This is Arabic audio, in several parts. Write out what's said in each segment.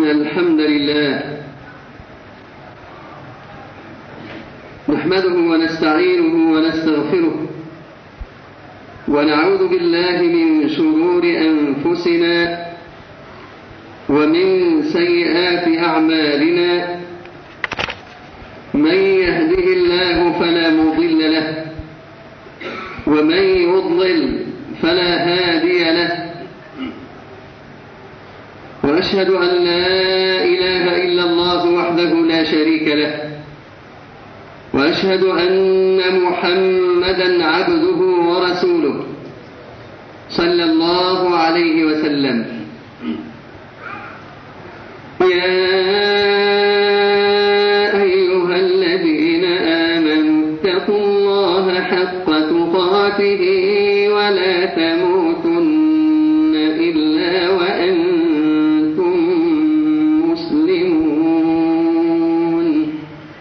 إن الحمد لله نحمده ونستعينه ونستغفره ونعوذ بالله من شرور أنفسنا ومن سيئات أعمالنا. من يهده الله فلا مضل له ومن يضلل فلا هادي له، وأشهد أن لا إله إلا الله وحده لا شريك له، وأشهد أن محمدا عبده ورسوله صلى الله عليه وسلم. يا أيها الذين آمنوا اتقوا الله حق تقاته ولا تموتن إلا وأنتم مسلمون.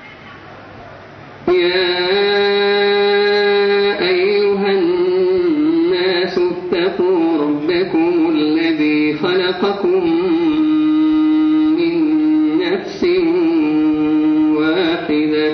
يا أيها الناس اتقوا ربكم الذي خلقكم من نفس واحدة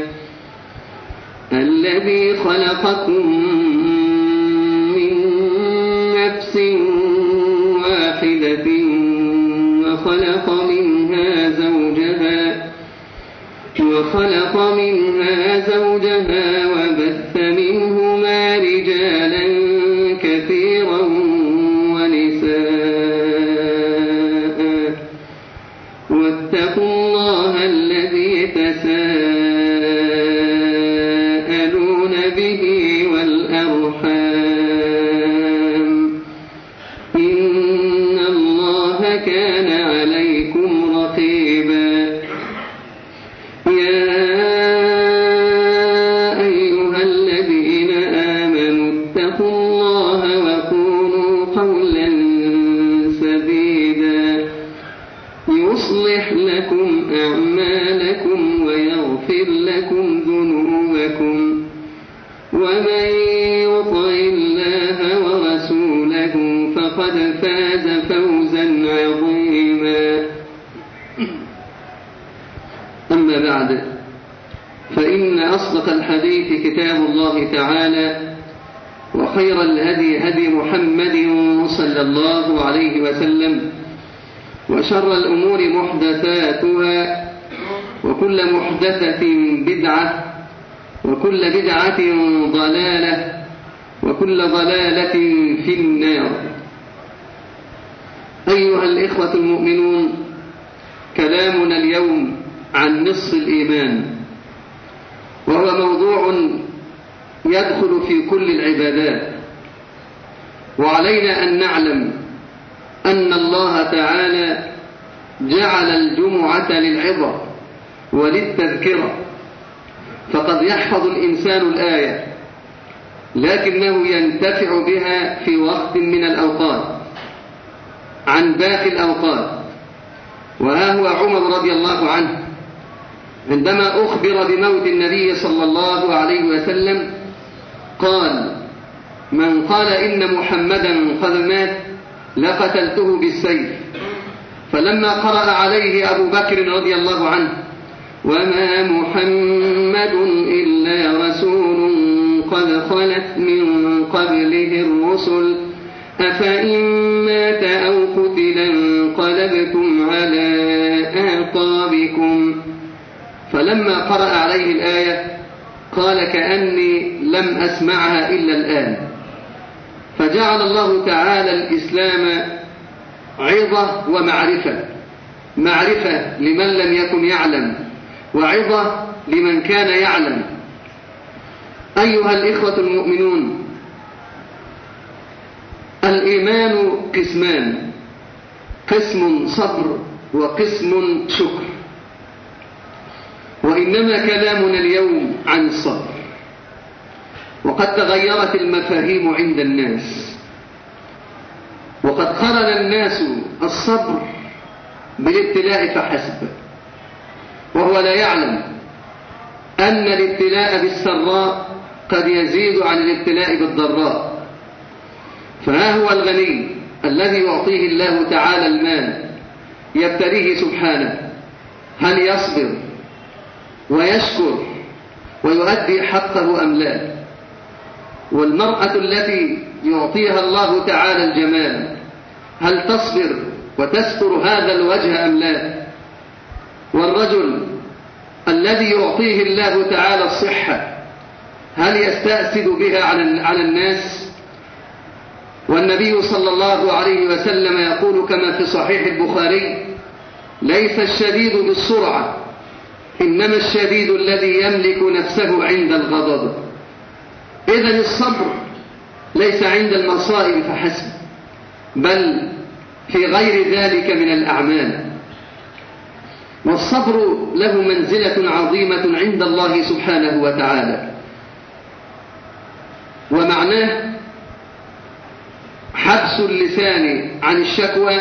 وخلق منها زوجها وبث منهما رجالا كثيرا ونساء، واتقوا الله الذي تساءلون به والأرحام، إن الله كان عليكم رقيبا. يا أيها الذين آمنوا اتقوا الله وقولوا قولا سديدا يصلح لكم أعمالكم ويغفر لكم ذنوبكم، ومن يطع الله ورسوله فقد فاز فوزا عظيما. أما بعد، فإن أصدق الحديث كتاب الله تعالى، وخير الهدي هدي محمد صلى الله عليه وسلم، وشر الأمور محدثاتها، وكل محدثة بدعة، وكل بدعة ضلالة، وكل ضلالة في النار. أيها الإخوة المؤمنون، كلامنا اليوم عن نصف الإيمان، وهو موضوع يدخل في كل العبادات، وعلينا أن نعلم أن الله تعالى جعل الجمعة للعظة وللتذكرة، فقد يحفظ الإنسان الآية لكنه ينتفع بها في وقت من الأوقات عن باقي الأوقات. وها هو عمر رضي الله عنه عندما أخبر بموت النبي صلى الله عليه وسلم قال: من قال إن محمدا قد مات لقتلته بالسيف. فلما قرأ عليه أبو بكر رضي الله عنه: وما محمد إلا رسول قد خلت من قبله الرسل أفإن مات أو قتل انقلبتم على أعقابكم. فلما قرأ عليه الآية قال: كأني لم أسمعها إلا الآن. فجعل الله تعالى الإسلام عظة ومعرفة، معرفة لمن لم يكن يعلم، وعظة لمن كان يعلم. أيها الإخوة المؤمنون، الإيمان قسمان: قسم صبر وقسم شكر، وإنما كلامنا اليوم عن الصبر. وقد تغيرت المفاهيم عند الناس، وقد قرن الناس الصبر بالابتلاء فحسب، وهو لا يعلم أن الابتلاء بالسراء قد يزيد عن الابتلاء بالضراء. فها هو الغني الذي يعطيه الله تعالى المال يبتليه سبحانه، هل يصبر ويشكر ويؤدي حقه أم لا؟ والمرأة التي يعطيها الله تعالى الجمال هل تصبر وتستر هذا الوجه أم لا؟ والرجل الذي يعطيه الله تعالى الصحة هل يستأسد بها على الناس؟ والنبي صلى الله عليه وسلم يقول كما في صحيح البخاري: ليس الشديد بالسرعة، إنما الشديد الذي يملك نفسه عند الغضب. إذن الصبر ليس عند المصائب فحسب، بل في غير ذلك من الأعمال. والصبر له منزلة عظيمة عند الله سبحانه وتعالى، ومعناه حبس اللسان عن الشكوى،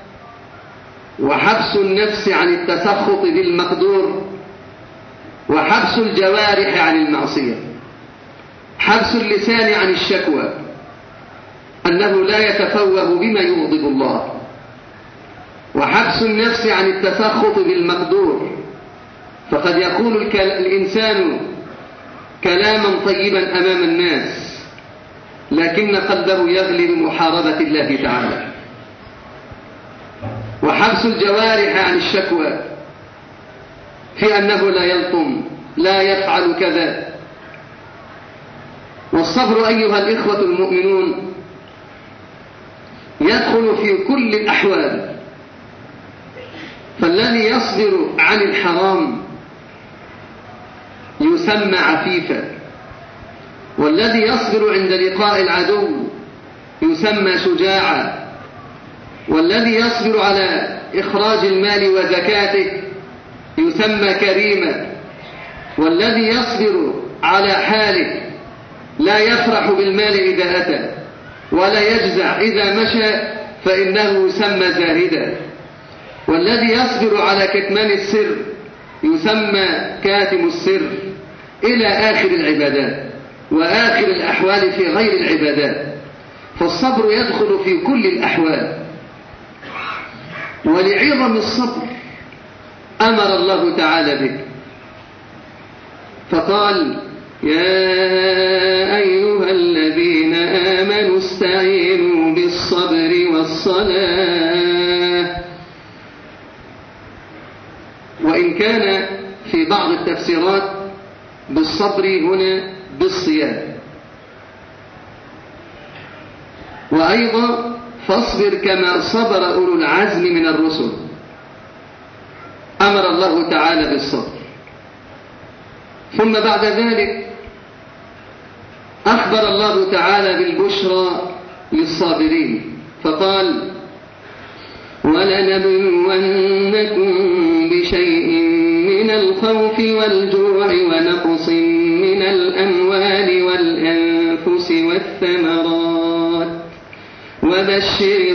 وحبس النفس عن التسخط بالمقدور، وحبس الجوارح عن المعصية. حبس اللسان عن الشكوى أنه لا يتفوه بما يغضب الله، وحبس النفس عن التسخط بالمقدور، فقد يقول الإنسان كلاما طيبا أمام الناس لكن قلبه يغلب محاربة الله تعالى. وحبس الجوارح عن الشكوى في أنه لا يلطم، لا يفعل كذا. والصبر أيها الإخوة المؤمنون يدخل في كل الأحوال، فالذي يصبر عن الحرام يسمى عفيفا، والذي يصبر عند لقاء العدو يسمى شجاعا، والذي يصبر على إخراج المال وزكاته يسمى كريما، والذي يصبر على حاله لا يفرح بالمال إذا أتى ولا يجزع إذا مشى فإنه يسمى زاهدا، والذي يصبر على كتمان السر يسمى كاتم السر، إلى آخر العبادات وآخر الأحوال في غير العبادات. فالصبر يدخل في كل الأحوال. ولعظم الصبر أمر الله تعالى به فقال: يا أيها الذين آمنوا استعينوا بالصبر والصلاة. وإن كان في بعض التفسيرات بالصبر هنا بالصيام. وأيضا فاصبر كما صبر أولو العزم من الرسل، أمر الله تعالى بالصبر. ثم بعد ذلك أخبر الله تعالى بالبشرى للصابرين فقال: ولنبلونكم بشيء من الخوف والجوع ونقص من الأموال والأنفس والثمرات وبشر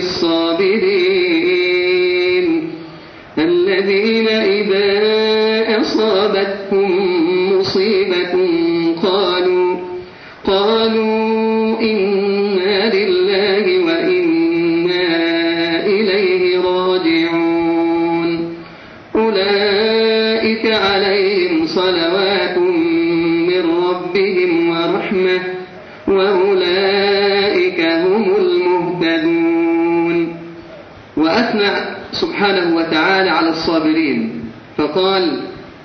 الصابرين الذين إذا أصابتهم مصيبة قالوا إنا لله وإنا إليه راجعون أولئك عليهم صلوات من ربهم ورحمة وأولئك هم المهتدون. وأثنى سبحانه وتعالى على الصابرين فقال: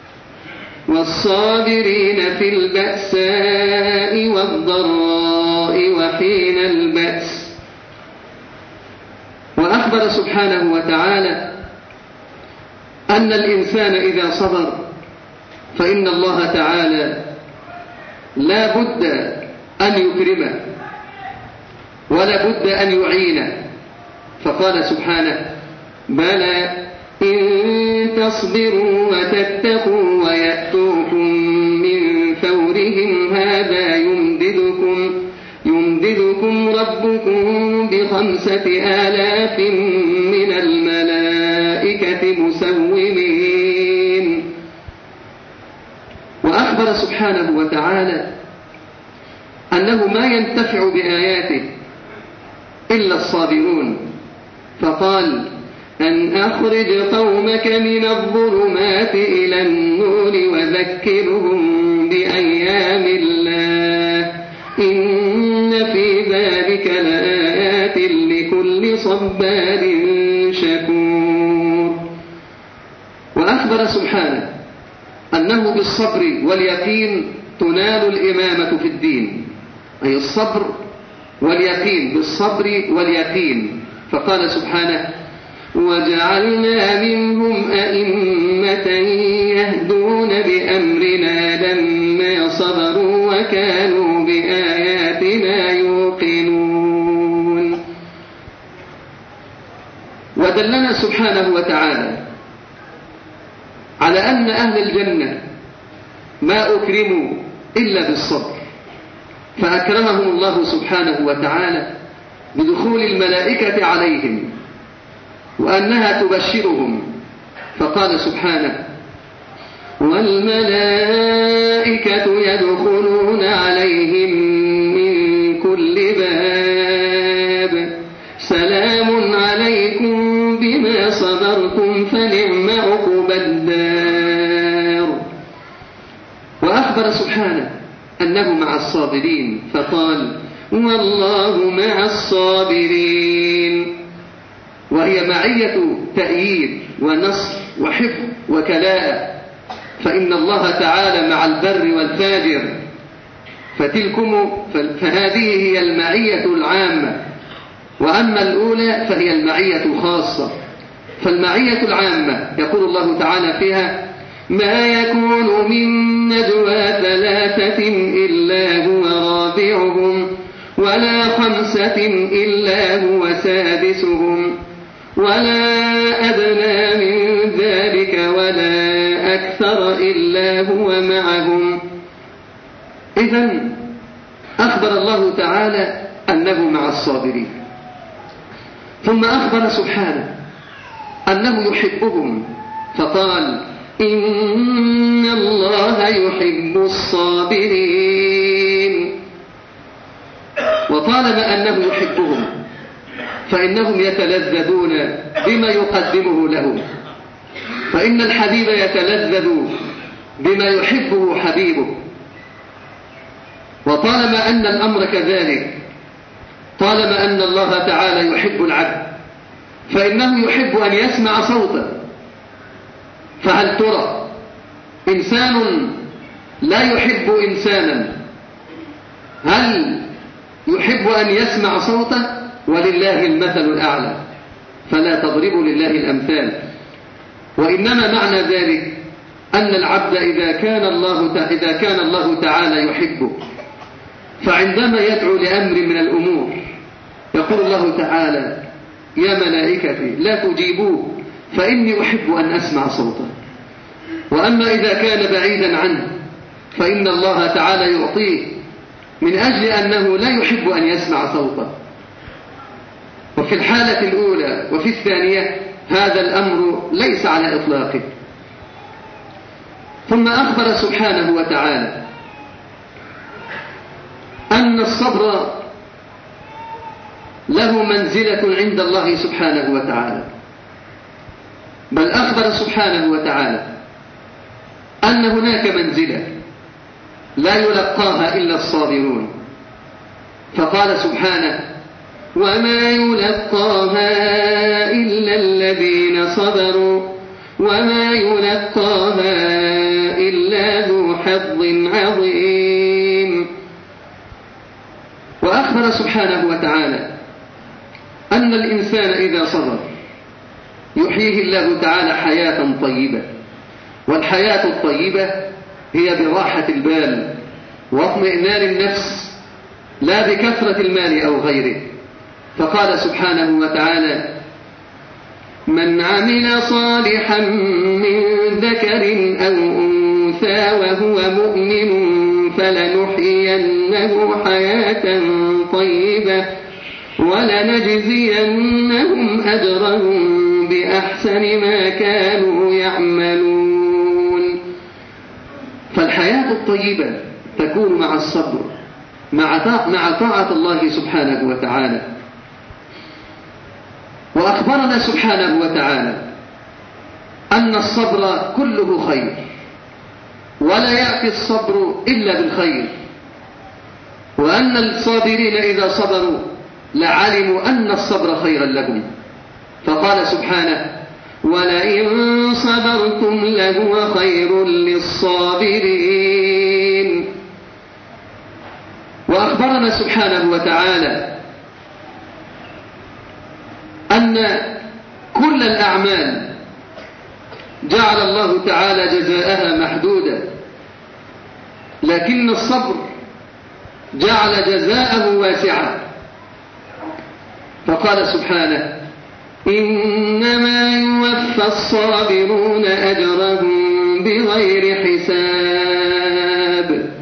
والصابرين في البأساء والضراء وحين البأس. وأخبر سبحانه وتعالى أن الإنسان إذا صبر فإن الله تعالى لا بد أن يكرمه ولا بد أن يعينه، فقال سبحانه: بلى إن تصبروا وتتقوا ويأتوكم من فورهم هذا يمددكم ربكم ب5,000 من الملائكة مسومين. وأخبر سبحانه وتعالى أنه ما ينتفع بآياته إلا الصابرون فقال: أن أخرج قومك من الظلمات إلى النور وذكرهم بأيام الله إن في ذلك لآيات لكل صبار شكور. وأخبر سبحانه أنه بالصبر واليقين تنال الإمامة في الدين، أي الصبر واليقين، بالصبر واليقين. فقال سبحانه: وجعلنا منهم أئمة يهدون بأمرنا لما صبروا وكانوا بآياتنا يوقنون. ودلنا سبحانه وتعالى على أن أهل الجنة ما أكرموا إلا بالصبر، فأكرمهم الله سبحانه وتعالى بدخول الملائكة عليهم وأنها تبشرهم، فقال سبحانه: والملائكة يدخلون عليهم من كل باب سلام عليكم بما صبرتم فنعم عقبى الدار. وأخبر سبحانه أنه مع الصابرين، فقال: والله مع الصابرين، وهي معية تأييد ونصر وحفظ وكلاءة، فإن الله تعالى مع البر والفاجر، فهذه هي المعية العامة، وأما الأولى فهي المعية الخاصة. فالمعية العامة يقول الله تعالى فيها: ما يكون من نجوى ثلاثة إلا هو رابعهم ولا خمسة إلا هو سادسهم ولا أدنى من ذلك ولا أكثر إلا هو معهم. إذن أخبر الله تعالى أنه مع الصابرين، ثم أخبر سبحانه أنه يحبهم، فقال: إن الله يحب الصابرين. وطالما أنه يحبهم فإنهم يتلذذون بما يقدمه لهم، فإن الحبيب يتلذذ بما يحبه حبيبه. وطالما أن الأمر كذلك، طالما أن الله تعالى يحب العبد فإنه يحب أن يسمع صوته. فهل ترى إنسان لا يحب إنسانا هل يحب أن يسمع صوته؟ ولله المثل الأعلى، فلا تضربوا لله الأمثال. وإنما معنى ذلك أن العبد إذا كان الله تعالى يحبه، فعندما يدعو لأمر من الأمور يقول الله تعالى: يا ملائكتي لا تجيبوه فإني أحب أن أسمع صوته. وأما إذا كان بعيدا عنه فإن الله تعالى يعطيه من أجل أنه لا يحب أن يسمع صوته. وفي الحالة الأولى وفي الثانية هذا الأمر ليس على إطلاقه. ثم أخبر سبحانه وتعالى أن الصبر له منزلة عند الله سبحانه وتعالى، بل أخبر سبحانه وتعالى أن هناك منزلة لا يلقاها إلا الصابرون، فقال سبحانه: وما يلقاها إلا الذين صبروا وما يلقاها إلا ذو حظ عظيم. وأخبر سبحانه وتعالى أن الإنسان إذا صبر يحييه الله تعالى حياة طيبة، والحياة الطيبة هي براحة البال واطمئنان النفس، لا بكثرة المال أو غيره. فقال سبحانه وتعالى: من عمل صالحا من ذكر أو أنثى وهو مؤمن فلنحيينه حياة طيبة ولنجزينهم أجرهم بأحسن ما كانوا يعملون. فالحياة الطيبة تكون مع الصبر، مع طاعة الله سبحانه وتعالى. وأخبر وأخبرنا سبحانه وتعالى أن الصبر كله خير، ولا يأتي الصبر إلا بالخير، وأن الصابرين إذا صبروا لعلموا أن الصبر خيرا لهم. فقال سبحانه: ولئن صبرتم لهو خير للصابرين. وأخبرنا سبحانه وتعالى أن كل الأعمال جعل الله تعالى جزاءها محدودا، لكن الصبر جعل جزاءه واسعا. فقال سبحانه: إنما يوفى الصابرون أجرهم بغير حساب.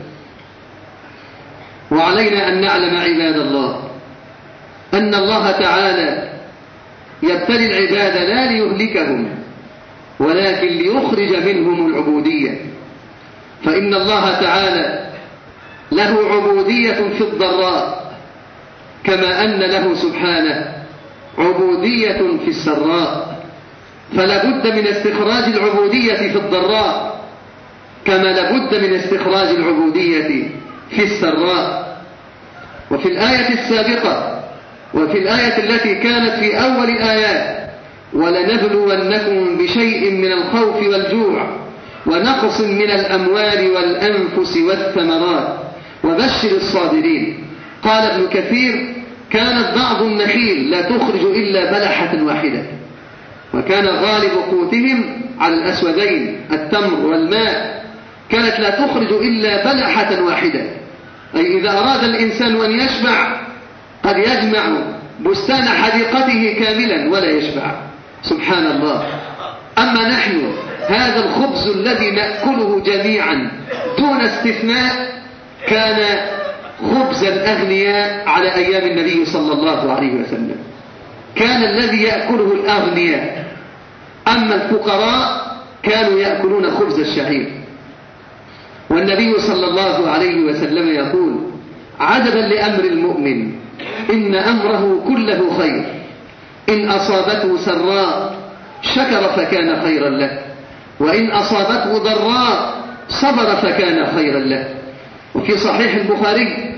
وعلينا أن نعلم عباد الله أن الله تعالى يبتلي العباد لا ليهلكهم، ولكن ليخرج منهم العبودية. فإن الله تعالى له عبودية في الضراء، كما أن له سبحانه عبودية في السراء. فلا بد من استخراج العبودية في الضراء، كما لا بد من استخراج العبودية في السراء. وفي الآية السابقة وفي الآية التي كانت في أول الآيات: ولنبلونكم بشيء من الخوف والجوع ونقص من الأموال والأنفس والثمرات وبشر الصابرين. قال ابن كثير: كانت بعض النخيل لا تخرج إلا بلحة واحدة، وكان غالب قوتهم على الأسودين التمر والماء، كانت لا تخرج إلا بلحة واحدة. أي إذا أراد الإنسان أن يشبع قد يجمع بستان حديقته كاملا ولا يشبع. سبحان الله. أما نحن هذا الخبز الذي نأكله جميعا دون استثناء كان خبز الأغنياء على أيام النبي صلى الله عليه وسلم، كان الذي يأكله الأغنياء، أما الفقراء كانوا يأكلون خبز الشعير. والنبي صلى الله عليه وسلم يقول: عجبا لأمر المؤمن، إن أمره كله خير، إن أصابته سراء شكر فكان خيرا له، وإن أصابته ضراء صبر فكان خيرا له. وفي صحيح البخاري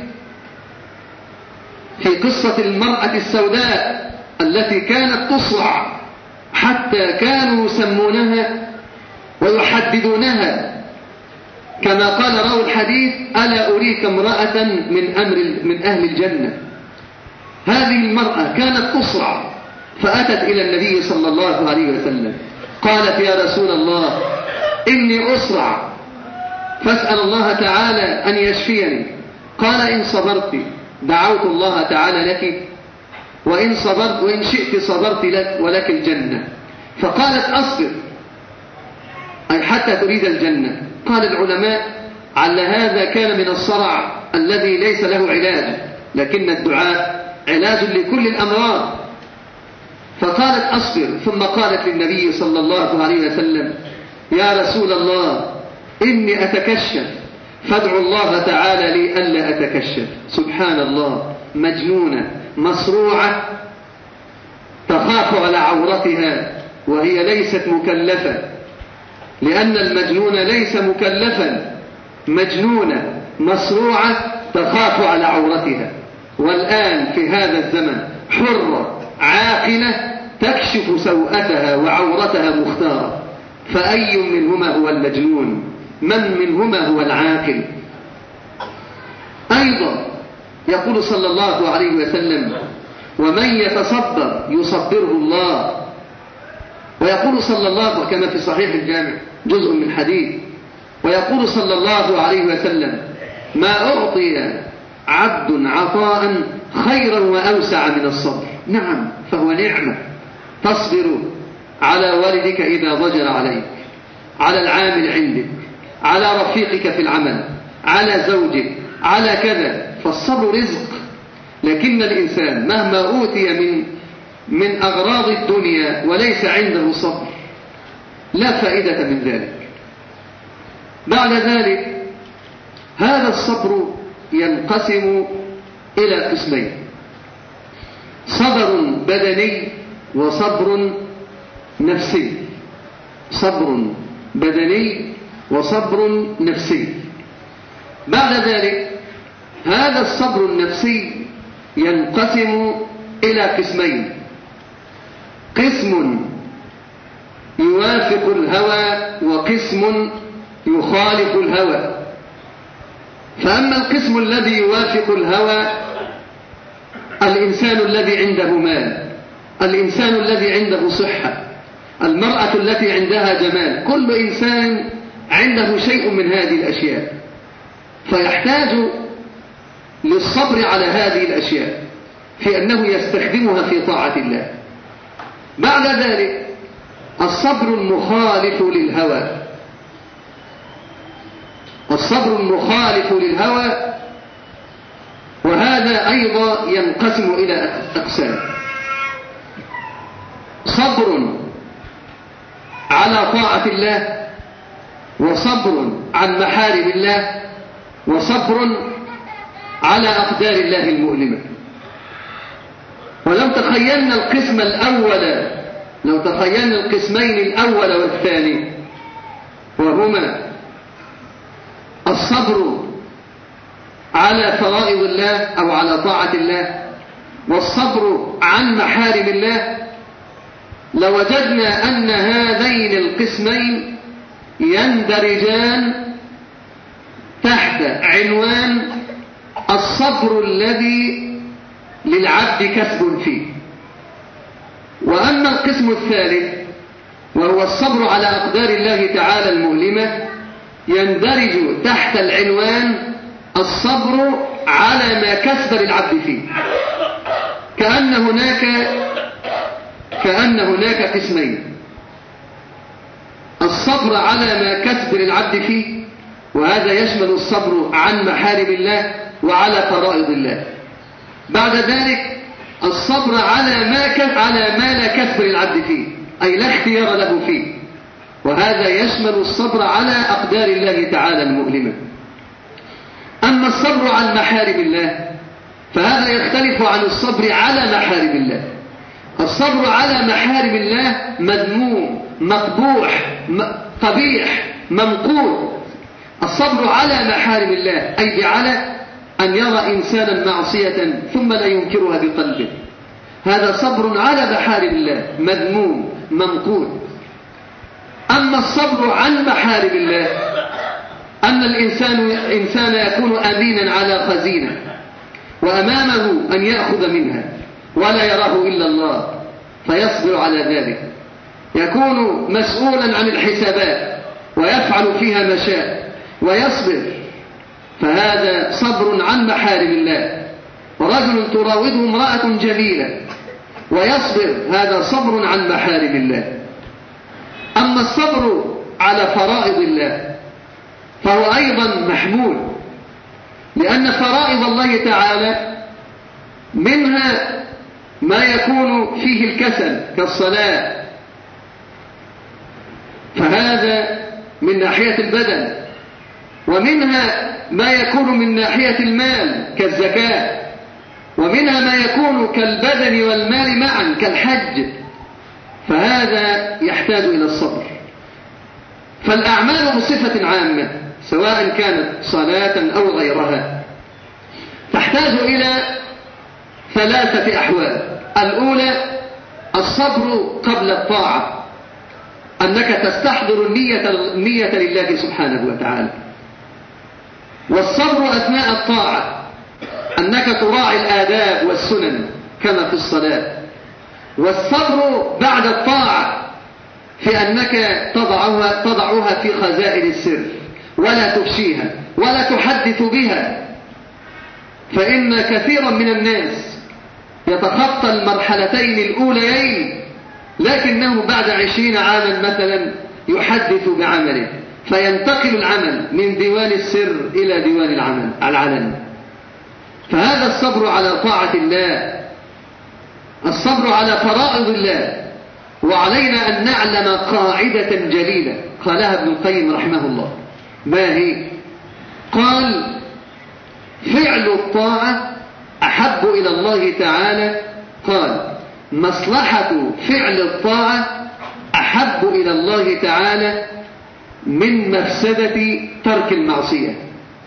في قصة المرأة السوداء التي كانت تصرع حتى كانوا يسمونها ويحددونها، كما قال راوي الحديث: ألا أريك امرأة من أهل الجنة. هذه المرأة كانت تصرع، فأتت إلى النبي صلى الله عليه وسلم قالت: يا رسول الله، إني أصرع، فاسأل الله تعالى أن يشفيني. قال: إن صبرت دعوت الله تعالى لك، وإن صبرت وإن شئت صبرت لك ولك الجنة. فقالت: أصبر، أي حتى تريد الجنة. قال العلماء: على هذا كان من الصرع الذي ليس له علاج، لكن الدعاء علاج لكل الأمراض. فقالت: أصبر. ثم قالت للنبي صلى الله عليه وسلم: يا رسول الله، إني أتكشف، فادعوا الله تعالى لي ألا أتكشف. سبحان الله. مجنونة مصروعة تخاف على عورتها وهي ليست مكلفة، لأن المجنون ليس مكلفا. مجنونة مصروعة تخاف على عورتها. والآن في هذا الزمن حرة عاقلة تكشف سوءتها وعورتها مختارة، فأي منهما هو المجنون؟ من منهما هو العاقل؟ أيضا يقول صلى الله عليه وسلم: ومن يتصبر يصبره الله. ويقول صلى الله كما في صحيح الجامع جزء من حديث، ويقول صلى الله عليه وسلم: ما أعطي عبد عطاء خيرا وأوسع من الصبر. نعم، فهو نعمة. تصبر على والدك إذا ضجر عليك، على العامل عندك، على رفيقك في العمل، على زوجك، على كذا. فالصبر رزق. لكن الإنسان مهما أوتي من أغراض الدنيا وليس عنده صبر لا فائدة من ذلك. بعد ذلك هذا الصبر ينقسم إلى قسمين: صبر بدني وصبر نفسي، صبر بدني وصبر نفسي. بعد ذلك هذا الصبر النفسي ينقسم إلى قسمين: قسم يوافق الهوى وقسم يخالف الهوى. فأما القسم الذي يوافق الهوى الإنسان الذي عنده مال، الإنسان الذي عنده صحة، المرأة التي عندها جمال، كل إنسان عنده شيء من هذه الأشياء، فيحتاج للصبر على هذه الأشياء في أنه يستخدمها في طاعة الله. بعد ذلك الصبر المخالف للهوى، الصبر المخالف للهوى، وهذا أيضا ينقسم إلى أقسام: صبر على طاعة الله، وصبر عن محارم الله، وصبر على أقدار الله المؤلمة. ولو تخيلنا القسم الأول، لو تخيلنا القسمين الأول والثاني، وهما الصبر على فرائض الله أو على طاعة الله، والصبر عن محارم الله، لوجدنا أن هذين القسمين يندرجان تحت عنوان الصبر الذي للعبد كسب فيه. وأما القسم الثالث وهو الصبر على أقدار الله تعالى المؤلمة، يندرج تحت العنوان الصبر على ما كسب للعبد فيه. كأن هناك قسمين: الصبر على ما كسب للعبد فيه، وهذا يشمل الصبر عن محارم الله وعلى فرائض الله. بعد ذلك الصبر على ما لا كسب للعبد فيه، أي لا اختيار له فيه، وهذا يشمل الصبر على أقدار الله تعالى المؤلمة. أما الصبر عن محارم الله فهذا يختلف عن الصبر على محارم الله. الصبر على محارم الله مذموم، مقبوح، قبيح، ممقوت. الصبر على محارم الله أي جعل أن يرى إنسانا معصية ثم لا ينكرها بقلبه، هذا صبر على محارم الله مذموم ممقوت. أما الصبر عن محارم الله أن الإنسان يكون أمينا على خزينة، وأمامه أن يأخذ منها ولا يراه إلا الله فيصبر على ذلك، يكون مسؤولا عن الحسابات ويفعل فيها ما شاء ويصبر، فهذا صبر عن محارم الله. ورجل تراوده امرأة جميلة ويصبر، هذا صبر عن محارم الله. أما الصبر على فرائض الله فهو أيضا محمول، لأن فرائض الله تعالى منها ما يكون فيه الكسل كالصلاة، فهذا من ناحية البدن، ومنها ما يكون من ناحية المال كالزكاة، ومنها ما يكون كالبدن والمال معا كالحج، فهذا يحتاج إلى الصبر. فالأعمال بصفة عامة سواء كانت صلاة أو غيرها تحتاج إلى 3 أحوال. الأولى الصبر قبل الطاعة، أنك تستحضر النية لله سبحانه وتعالى. والصبر أثناء الطاعة أنك تراعي الآداب والسنن كما في الصلاة. والصبر بعد الطاعة في أنك تضعها في خزائن السر ولا تفشيها ولا تحدث بها، فإن كثيرا من الناس يتخطى المرحلتين الأوليين لكنه بعد 20 عاما مثلا يحدث بعمله، فينتقل العمل من ديوان السر إلى ديوان العلن. فهذا الصبر على طاعة الله، الصبر على فرائض الله. وعلينا أن نعلم قاعدة جليلة قالها ابن القيم رحمه الله. ما هي؟ قال: فعل الطاعة أحب إلى الله تعالى، قال: مصلحة فعل الطاعة أحب إلى الله تعالى من مفسدة ترك المعصية.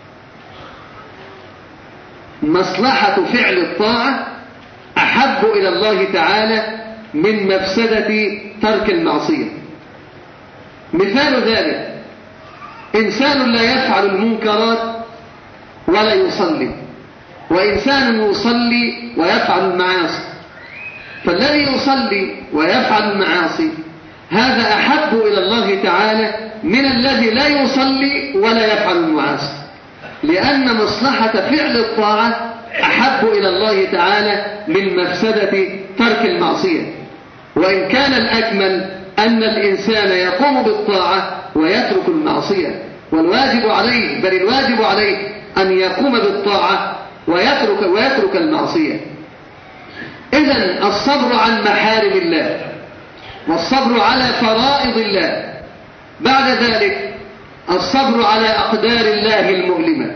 مصلحة فعل الطاعة أحب إلى الله تعالى من مفسدة ترك المعصية. مثال ذلك إنسان لا يفعل المنكرات ولا يصلي، وإنسان يصلي ويفعل المعاصي، فالذي يصلي ويفعل المعاصي هذا أحب إلى الله تعالى من الذي لا يصلي ولا يفعل المعاصي، لأن مصلحة فعل الطاعة أحب إلى الله تعالى من مفسدة ترك المعصية. وإن كان الأكمل أن الإنسان يقوم بالطاعة ويترك المعصية، والواجب عليه بل الواجب عليه أن يقوم بالطاعة ويترك المعصية. إذن الصبر عن محارم الله والصبر على فرائض الله، بعد ذلك الصبر على أقدار الله المؤلمة.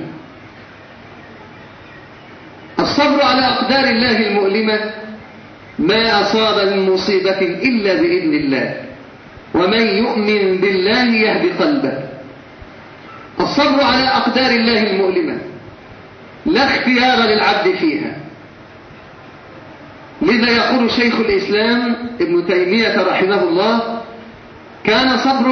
الصبر على أقدار الله المؤلمة ما أصاب من مصيبة إلا بإذن الله، ومن يؤمن بالله يهدي قلبه. الصبر على أقدار الله المؤلمة لا اختيار للعبد فيها، لذا يقول شيخ الإسلام ابن تيمية رحمه الله: كان صبر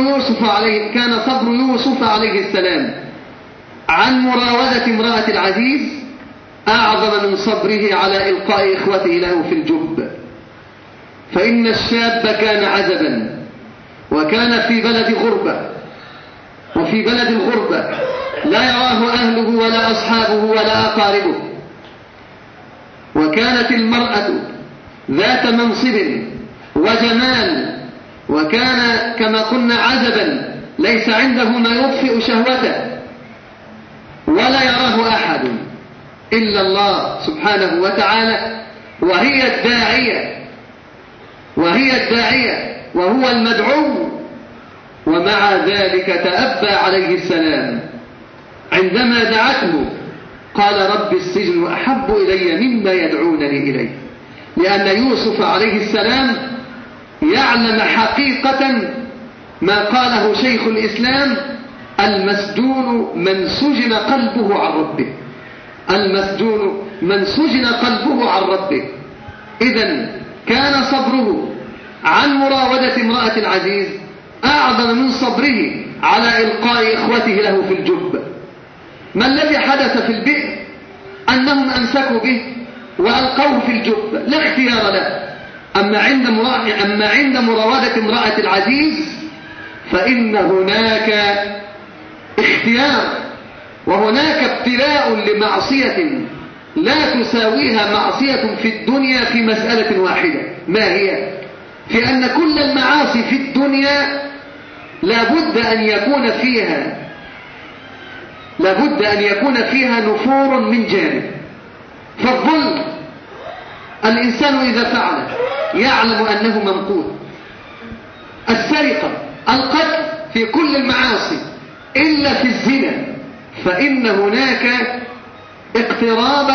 يوسف عليه السلام عن مراودة امرأة العزيز أعظم من صبره على إلقاء إخوته له في الجب، فإن الشاب كان عزبا وكان في بلد غربة، وفي بلد الغربة لا يراه أهله ولا أصحابه ولا أقاربه، وكانت المرأة ذات منصب وجمال، وكان كما قلنا عزبا ليس عنده ما يطفئ شهوته، ولا يراه أحد إلا الله سبحانه وتعالى، وهي الداعية وهو المدعو. ومع ذلك تأبى عليه السلام عندما دعته، قال: رب السجن أحب إلي مما يدعونني إليه، لأن يوسف عليه السلام يعلم حقيقة ما قاله شيخ الإسلام: المسجون من سجن قلبه عن ربه. المسجون من سجن قلبه عن ربه. إذن كان صبره عن مراودة امرأة العزيز أعظم من صبره على إلقاء إخوته له في الجب. ما الذي حدث في البئر؟ أنهم أمسكوا به وألقوه في الجب، لا اختيار له. أما عند مراودة امرأة العزيز فإن هناك اختيار، وهناك ابتلاء لمعصية لا تساويها معصية في الدنيا في مسألة واحدة. ما هي؟ في أن كل المعاصي في الدنيا لابد أن يكون فيها نفور من جانب. فالظلم الإنسان إذا فعله يعلم أنه ممقوت. السرقة، القتل، في كل المعاصي إلا في الزنا، فإن هناك اقترابا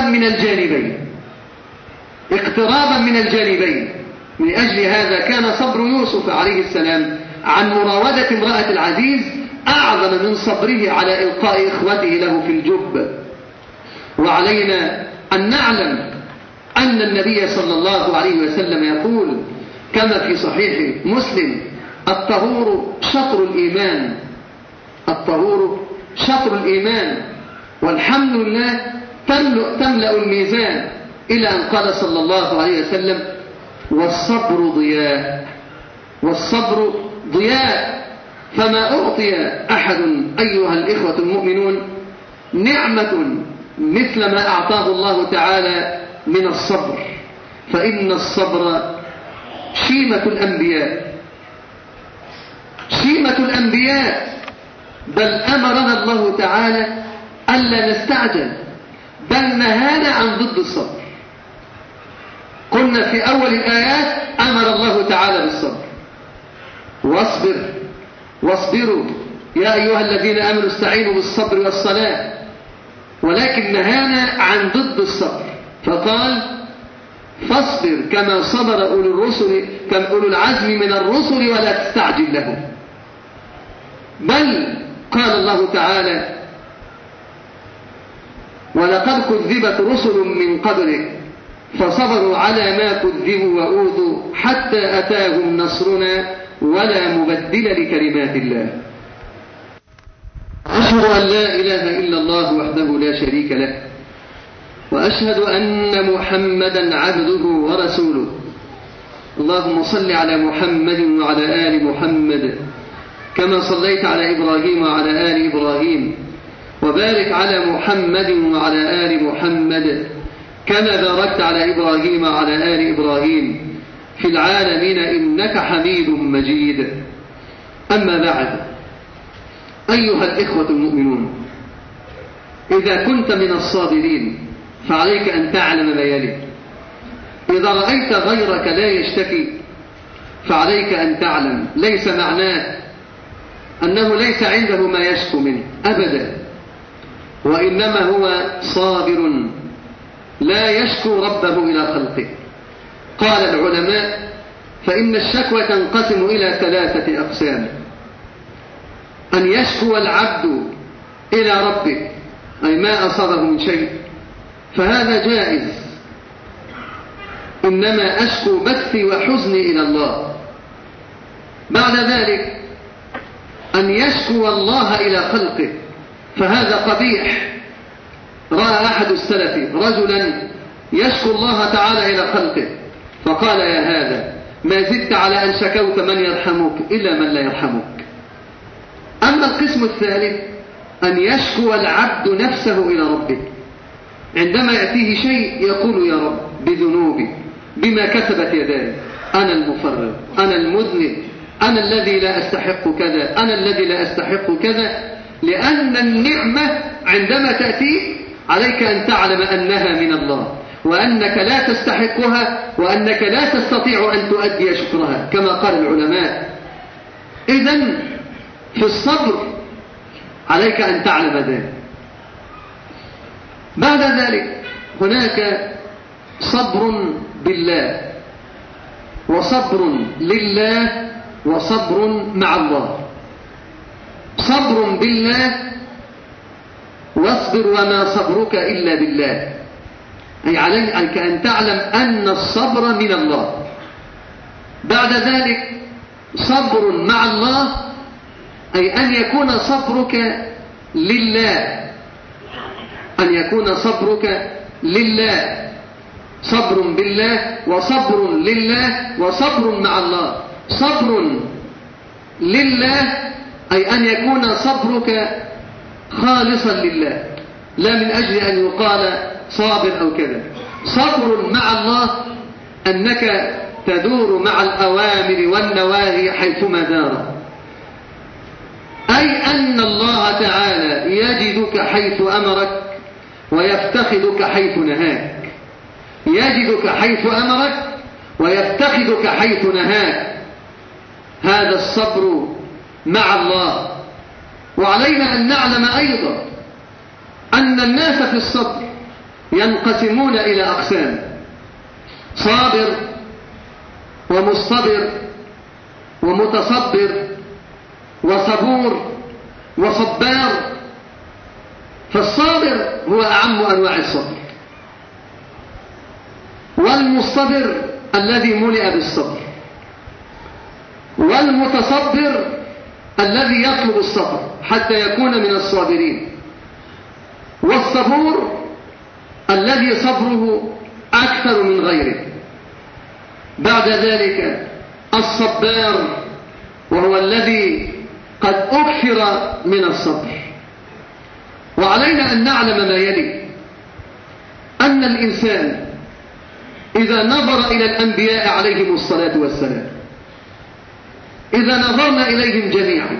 من الجانبين. من أجل هذا كان صبر يوسف عليه السلام عن مراودة امرأة العزيز أعظم من صبره على إلقاء إخوته له في الجب. وعلينا أن نعلم أن النبي صلى الله عليه وسلم يقول كما في صحيح مسلم: الطهور شطر الإيمان. الطهور شطر الإيمان. والحمد لله تملأ الميزان، إلى أن قال صلى الله عليه وسلم: والصبر ضياء. والصبر ضياء. فما أعطي أحد أيها الإخوة المؤمنون نعمة مثل ما أعطاه الله تعالى من الصبر، فإن الصبر شيمة الأنبياء. بل أمرنا الله تعالى ألا نستعجل، بل نهانا عن ضد الصبر. قلنا في أول الآيات أمر الله تعالى بالصبر: واصبروا يا أيها الذين آمنوا استعينوا بالصبر والصلاة. ولكن نهانا عن ضد الصبر، فقال: فاصبر كما صبر أولو العزم من الرسل ولا تستعجل لهم. بل قال الله تعالى: ولقد كذبت رسل من قبلك فصبروا على ما كذبوا وأوذوا حتى أتاهم نصرنا ولا مبدل لكلمات الله. أشهد أن لا إله إلا الله وحده لا شريك له، وأشهد أن محمدا عبده ورسوله. اللهم صل على محمد وعلى آل محمد كما صليت على إبراهيم وعلى آل إبراهيم، وبارك على محمد وعلى آل محمد كما باركت على إبراهيم وعلى آل إبراهيم في العالمين إنك حميد مجيد. أما بعد، أيها الإخوة المؤمنون، إذا كنت من الصابرين فعليك أن تعلم ما يلي. إذا رأيت غيرك لا يشتكي فعليك أن تعلم ليس معناه أنه ليس عنده ما يشكو منه أبدا، وإنما هو صابر لا يشكو ربه إلى خلقه. قال العلماء: فإن الشكوى تنقسم إلى 3 أقسام: أن يشكو العبد إلى ربه أي ما أصابه من شيء فهذا جائز، إنما أشكو بثي وحزني إلى الله. بعد ذلك أن يشكو الله إلى خلقه فهذا قبيح. رأى أحد السلف رجلا يشكو الله تعالى إلى خلقه فقال: يا هذا ما زدت على أن شكوت من يرحمك إلا من لا يرحمك. أما القسم الثالث أن يشكو العبد نفسه إلى ربه، عندما يأتيه شيء يقول: يا رب بذنوبي بما كسبت يداي، أنا المفرط، أنا المذنب، أنا الذي لا أستحق كذا، أنا الذي لا أستحق كذا. لأن النعمة عندما تأتي عليك أن تعلم أنها من الله، وأنك لا تستحقها، وأنك لا تستطيع أن تؤدي شكرها كما قال العلماء. إذن في الصبر عليك أن تعلم ذلك. بعد ذلك هناك صبر بالله، وصبر لله، وصبر مع الله. صبر بالله: واصبر وما صبرك إلا بالله، أي عليك أن تعلم أن الصبر من الله. بعد ذلك صبر مع الله، أي أن يكون صبرك لله، أن يكون صبرك لله. صبر بالله وصبر لله وصبر مع الله. صبر لله أي أن يكون صبرك خالصا لله، لا من أجل أن يقال صابر أو كذا. صبر مع الله أنك تدور مع الأوامر والنواهي حيثما دار، أي أن الله تعالى يجدك حيث أمرك ويفتقدك حيث نهاك. يجدك حيث أمرك ويفتقدك حيث نهاك. هذا الصبر مع الله. وعلينا أن نعلم أيضا أن الناس في الصبر ينقسمون إلى أقسام: صابر ومصطبر ومتصبر وصبور وصبار. فالصابر هو أعم أنواع الصبر، والمصطبر الذي ملئ بالصبر، والمتصبر الذي يطلب الصبر حتى يكون من الصابرين، والصبور الذي صبره أكثر من غيره. بعد ذلك الصبار، وهو الذي قد أكثر من الصبر. وعلينا أن نعلم ما يلي: أن الإنسان إذا نظر إلى الأنبياء عليهم الصلاة والسلام، إذا نظرنا إليهم جميعا،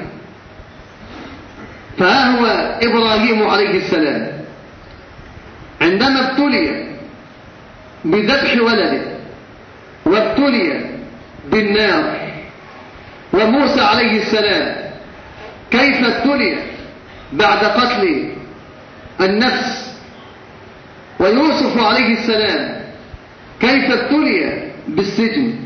فها هو إبراهيم عليه السلام عندما ابتلي بذبح ولده وابتلي بالنار، وموسى عليه السلام كيف ابتلي بعد قتل النفس، ويوسف عليه السلام كيف ابتلي بالسجن.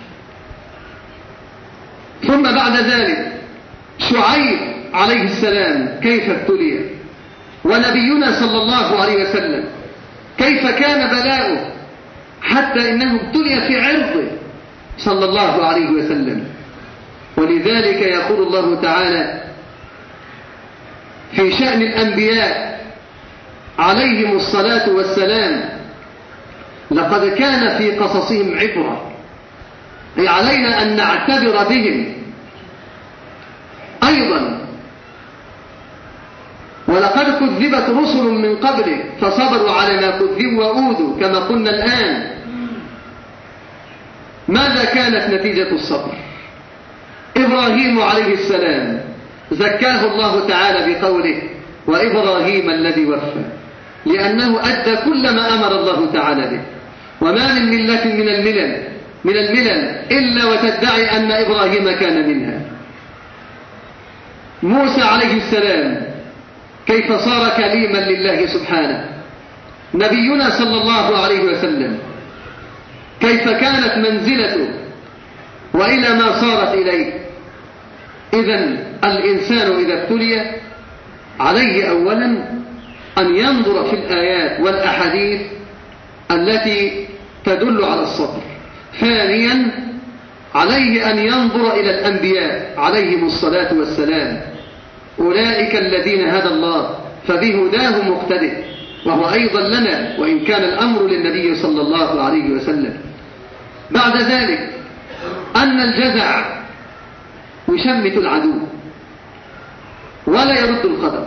ثم بعد ذلك شعيب عليه السلام كيف ابتلي، ونبينا صلى الله عليه وسلم كيف كان بلاؤه حتى إنه ابتلي في عرضه صلى الله عليه وسلم. ولذلك يقول الله تعالى في شأن الأنبياء عليهم الصلاة والسلام: لقد كان في قصصهم عبرة، أي علينا أن نعتبر بهم. أيضا ولقد كذبت رسل من قبلك فصبروا على ما كذبوا وأوذوا كما قلنا الآن. ماذا كانت نتيجة الصبر؟ إبراهيم عليه السلام زكاه الله تعالى بقوله: وإبراهيم الذي وفى، لأنه أدى كل ما أمر الله تعالى به. وما من ملة من الملل إلا وتدعي أن إبراهيم كان منها. موسى عليه السلام كيف صار كليما لله سبحانه. نبينا صلى الله عليه وسلم كيف كانت منزلته وإلى ما صارت إليه. إذن الإنسان إذا ابتلي عليه أولا أن ينظر في الآيات والأحاديث التي تدل على الصبر. ثانيا عليه أن ينظر إلى الأنبياء عليهم الصلاة والسلام، أولئك الذين هدى الله فبهداه مقتدئ، وهو أيضا لنا وإن كان الأمر للنبي صلى الله عليه وسلم. بعد ذلك أن الجزع يشمت العدو ولا يرد القدر.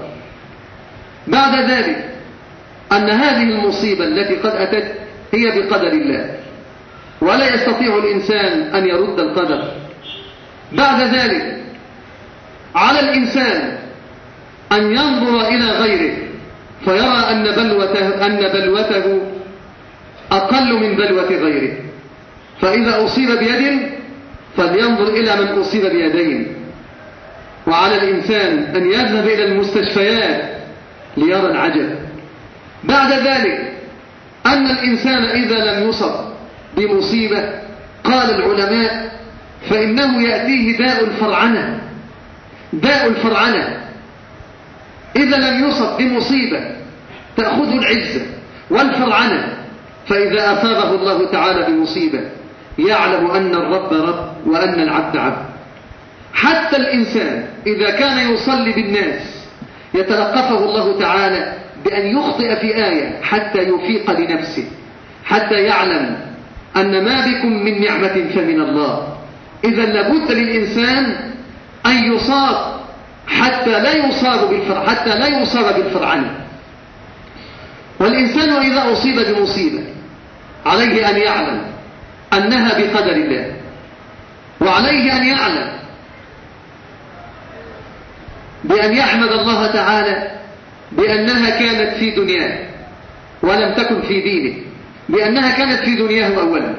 بعد ذلك أن هذه المصيبة التي قد أتت هي بقدر الله ولا يستطيع الإنسان أن يرد القدر. بعد ذلك على الإنسان أن ينظر إلى غيره فيرى أن بلوته أقل من بلوة غيره، فإذا أصيب بيد فلينظر إلى من أصيب بيدين. وعلى الإنسان أن يذهب إلى المستشفيات ليرى العجب. بعد ذلك أن الإنسان إذا لم يصب بمصيبة قال العلماء فإنه يأتيه داء الفرعنة. داء الفرعنة إذا لم يصب بمصيبة تأخذ العزة والفرعنة، فإذا أصابه الله تعالى بمصيبة يعلم أن الرب رب وأن العبد عبد. حتى الإنسان إذا كان يصلي بالناس يتلقفه الله تعالى بأن يخطئ في آية حتى يفيق لنفسه، حتى يعلم أن ما بكم من نعمة فمن الله. إذا لابد للإنسان أن يصاب حتى لا يصاب بالفرعنة. والإنسان إذا أصيب بمصيبة عليه أن يعلم أنها بقدر الله، وعليه أن يعلم بأن يحمد الله تعالى بأنها كانت في دنياه ولم تكن في دينه، بأنها كانت في دنياه أولا،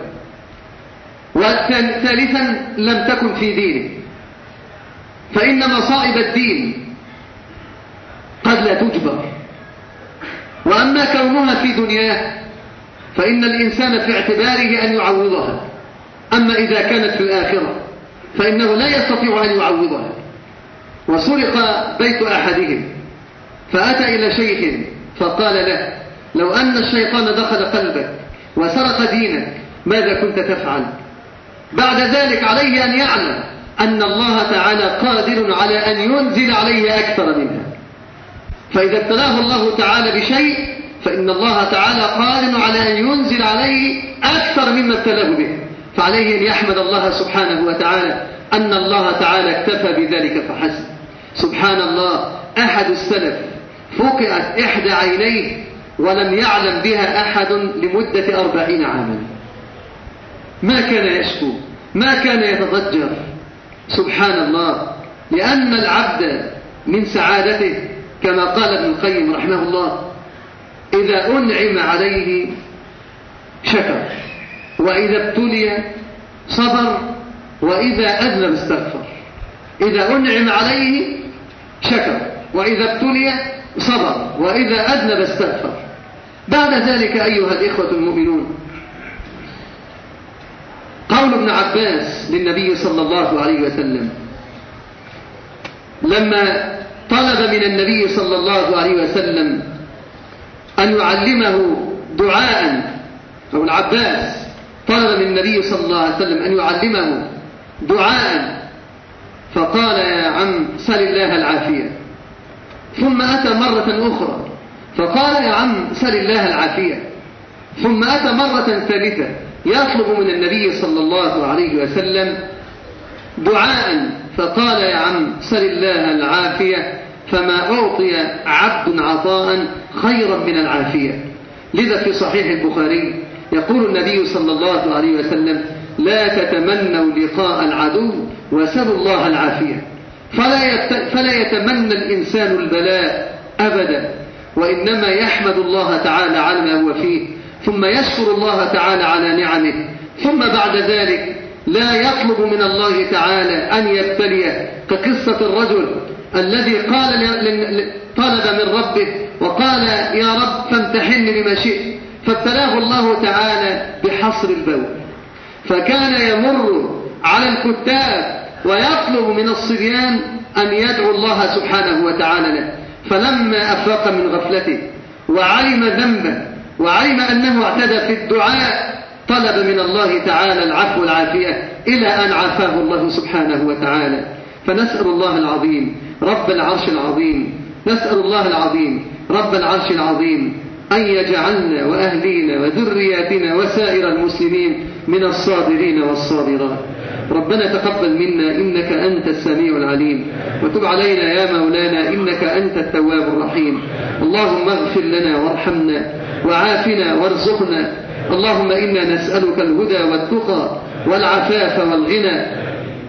وثالثا لم تكن في دينه. فإن مصائب الدين قد لا تجبر، وأما كونها في دنياه فإن الإنسان في اعتباره أن يعوضها. أما إذا كانت في الآخرة فإنه لا يستطيع أن يعوضها. وسرق بيت أحدهم فأتى إلى شيخ فقال له: لو أن الشيطان دخل قلبك وسرق دينك ماذا كنت تفعل؟ بعد ذلك عليه أن يعلم أن الله تعالى قادر على أن ينزل عليه أكثر منها. فإذا ابتلاه الله تعالى بشيء فإن الله تعالى قادر على أن ينزل عليه أكثر مما ابتلاه به، فعليه أن يحمد الله سبحانه وتعالى أن الله تعالى اكتفى بذلك فحسب. سبحان الله، أحد السلف فقئت إحدى عينيه ولم يعلم بها أحد لمدة 40 عاما. ما كان يشكو، ما كان يتضجر. سبحان الله، لأن العبد من سعادته كما قال ابن القيم رحمه الله: إذا أنعم عليه شكر، وإذا ابتلي صبر، وإذا أذنب استغفر. إذا أنعم عليه شكر، وإذا ابتلي صبر، وإذا أذنب استغفر. بعد ذلك أيها الإخوة المؤمنون، ابن عباس للنبي صلى الله عليه وسلم لما طلب من النبي صلى الله عليه وسلم أن يعلمه دعاء، أو العباس طلب من النبي صلى الله عليه وسلم أن يعلمه دعاء، فقال يا عم سل الله العافية. ثم أتى مرة أخرى فقال يا عم سل الله العافية. ثم أتى مرة ثالثة يطلب من النبي صلى الله عليه وسلم دعاء، فقال يا عم سل الله العافية، فما أعطي عبد عطاء خيرا من العافية. لذا في صحيح البخاري يقول النبي صلى الله عليه وسلم لا تتمنوا لقاء العدو وسلوا الله العافية. فلا يتمنى الإنسان البلاء أبدا، وإنما يحمد الله تعالى على ما هو فيه، ثم يشكر الله تعالى على نعمه، ثم بعد ذلك لا يطلب من الله تعالى أن يبتليه، كقصة الرجل الذي طلب من ربه وقال يا رب فامتحني بما شئت، فابتلاه الله تعالى بحصر البول، فكان يمر على الكتاب ويطلب من الصبيان أن يدعو الله سبحانه وتعالى له. فلما أفاق من غفلته وعلم ذنبه وعلم أنه اعتدى في الدعاء طلب من الله تعالى العفو والعافية إلى أن عافاه الله سبحانه وتعالى. فنسأل الله العظيم رب العرش العظيم، نسأل الله العظيم رب العرش العظيم أن يجعلنا وأهلينا وذرياتنا وسائر المسلمين من الصابرين والصابرات. ربنا تقبل منا إنك أنت السميع العليم، وتب علينا يا مولانا إنك أنت التواب الرحيم. اللهم اغفر لنا وارحمنا وعافنا وارزقنا. اللهم إنا نسألك الهدى والتقى والعفاف والغنى.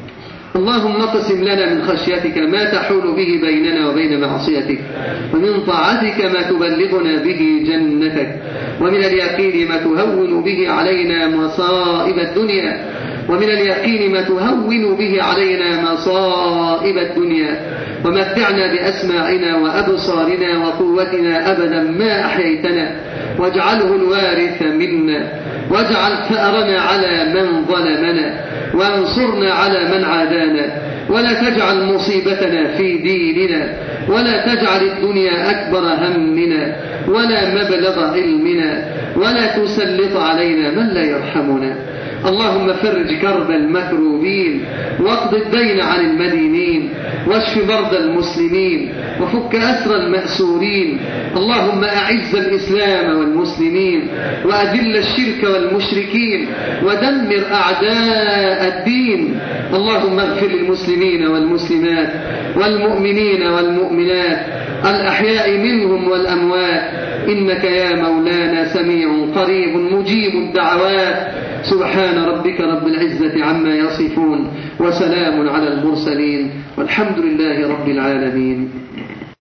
اللهم اقسم لنا من خشيتك ما تحول به بيننا وبين معصيتك، ومن طاعتك ما تبلغنا به جنتك، ومن اليقين ما تهون به علينا مصائب الدنيا، ومن اليقين ما تهون به علينا مصائب الدنيا، ومتعنا بأسماعنا وأبصارنا وقوتنا أبدا ما أحييتنا، واجعله الوارث منا، واجعل ثأرنا على من ظلمنا، وانصرنا على من عادانا، ولا تجعل مصيبتنا في ديننا، ولا تجعل الدنيا أكبر همنا ولا مبلغ علمنا، ولا تسلط علينا من لا يرحمنا. اللهم فرج كرب المكروبين، واقض الدين عن المدينين، واشف مرضى المسلمين، وفك أسر المأسورين. اللهم أعز الإسلام والمسلمين، وأذل الشرك والمشركين، ودمر أعداء الدين. اللهم اغفر للمسلمين والمسلمات والمؤمنين والمؤمنات الأحياء منهم والأموات، إنك يا مولانا سميع قريب مجيب الدعوات. سبحان ربك رب العزة عما يصفون، وسلام على المرسلين، والحمد لله رب العالمين.